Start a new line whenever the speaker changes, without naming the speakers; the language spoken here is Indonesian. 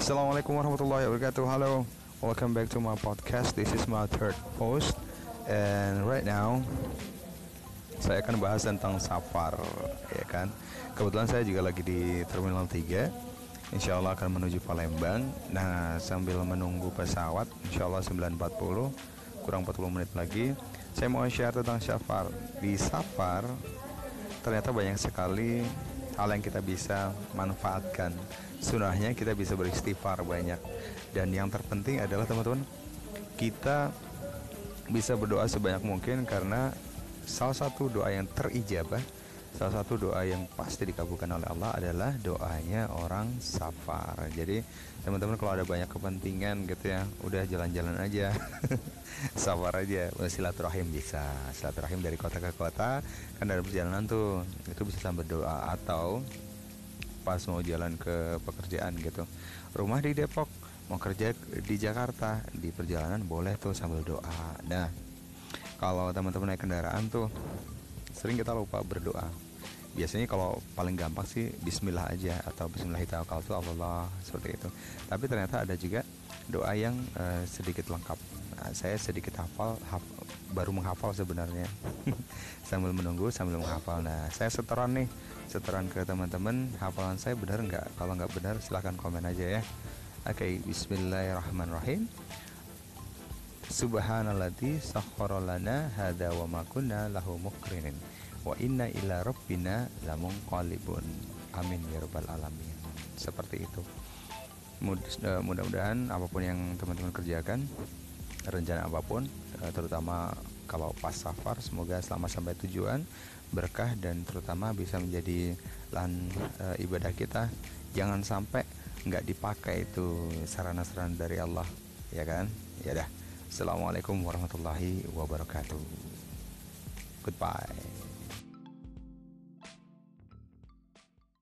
Assalamualaikum warahmatullahi wabarakatuh. Hello, welcome back to my podcast. This is my third post, and right now saya akan bahas tentang safar, ya kan? Kebetulan saya juga lagi di Terminal 3. Insya Allah akan menuju Palembang. Nah, sambil menunggu pesawat, insya Allah 9.40, kurang 40 menit lagi, saya mau share tentang safar. Di safar ternyata banyak sekali hal yang kita bisa manfaatkan. Sunahnya kita bisa beristighfar banyak. Dan yang terpenting adalah teman-teman, kita bisa berdoa sebanyak mungkin, karena salah satu doa yang terijabah, salah satu doa yang pasti dikabulkan oleh Allah adalah doanya orang safar. Jadi teman-teman, kalau ada banyak kepentingan gitu ya, udah jalan-jalan aja. Safar aja, silaturahim bisa. Silaturahim dari kota ke kota, kan dalam perjalanan tuh itu bisa sambil doa. Atau pas mau jalan ke pekerjaan gitu, rumah di Depok, mau kerja di Jakarta, di perjalanan boleh tuh sambil doa. Nah, kalau teman-teman naik kendaraan tuh sering kita lupa berdoa. Biasanya kalau paling gampang sih bismillah aja, atau bismillahirrahmanirrahim, Allah, seperti itu. Tapi ternyata ada juga doa yang sedikit lengkap. Nah, saya sedikit baru menghafal sebenarnya. Sambil menunggu, sambil menghafal. Nah, saya setoran ke teman-teman, hafalan saya benar nggak? Kalau nggak benar silahkan komen aja ya. Oke, bismillahirrahmanirrahim. Subhanalladzi sakhkhara lana hadza wa ma kunna lahu muqrinin wa inna ila rabbina lamunqalibun. Amin ya rabbal alamin. Seperti itu. Mudah-mudahan apapun yang teman-teman kerjakan, rencana apapun, terutama kalau pas safar, semoga selamat sampai tujuan, berkah, dan terutama bisa menjadi lahan ibadah kita. Jangan sampai nggak dipakai itu sarana-sarana dari Allah, ya kan? Ya dah. Assalamualaikum warahmatullahi wabarakatuh. Goodbye.